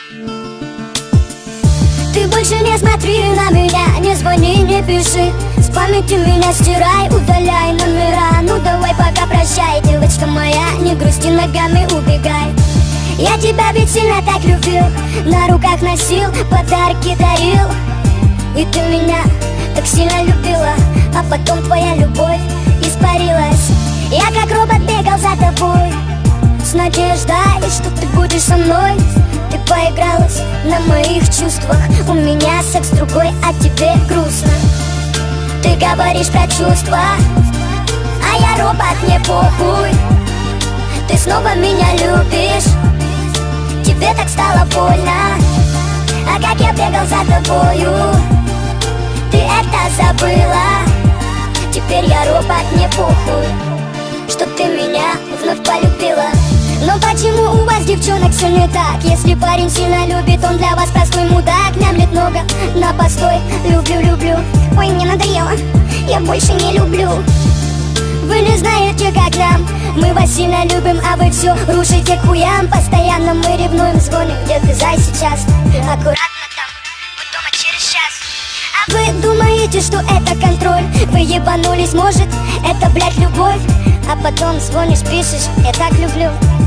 Ты больше не смотри на меня, не звони, не пиши. С памяти меня стирай, удаляй номера. Ну давай пока прощай, девочка моя, не грусти, ногами убегай. Я тебя ведь сильно так любил, на руках носил, подарки дарил. И ты меня так сильно любила, а потом твоя любовь испарилась. Я как робот бегал за тобой, с надеждой, что ты будешь со мной. Ты поигралась на моих чувствах, у меня секс другой, а тебе грустно. Ты говоришь про чувства, а я робот, мне похуй. Ты снова меня любишь, тебе так стало больно. А как я бегал за тобою, ты это забыла. Теперь я робот, мне похуй, что ты меня вновь полюбила. Но почему у вас, девчонок, все не так? Если парень сильно любит, он для вас простой мудак. Мямлет много на постой, люблю, люблю. Ой, мне надоело, я больше не люблю. Вы не знаете, как нам, мы вас сильно любим, а вы все рушите к хуям. Постоянно мы ревнуем, звоним, где ты, зай, сейчас? Аккуратно там, вот дома через час. А вы думаете, что это контроль? Вы ебанулись, может, это, блядь, любовь? А потом звонишь, пишешь, я так люблю,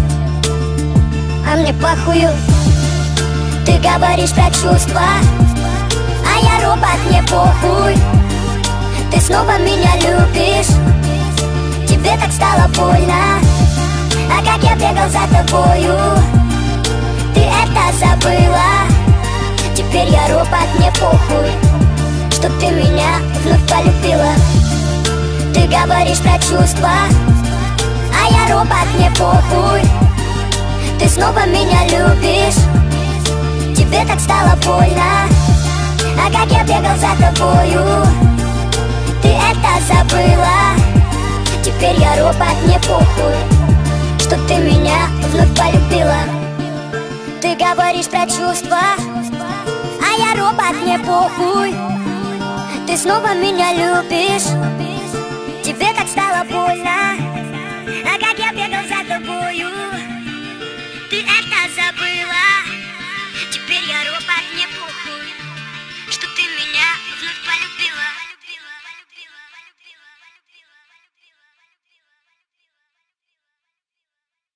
а мне похую. Ты говоришь про чувства, а я робот, мне похуй. Ты снова меня любишь, тебе так стало больно. А как я бегал за тобою, ты это забыла. Теперь я робот, мне похуй, что ты меня вновь полюбила. Ты говоришь про чувства, а я робот, мне похуй. Ты снова меня любишь, тебе так стало больно. А как я бегал за тобою, ты это забыла. Теперь я робот, мне похуй, что ты меня вновь полюбила. Ты говоришь про чувства, а я робот, мне похуй. Ты снова меня любишь, тебе так стало больно.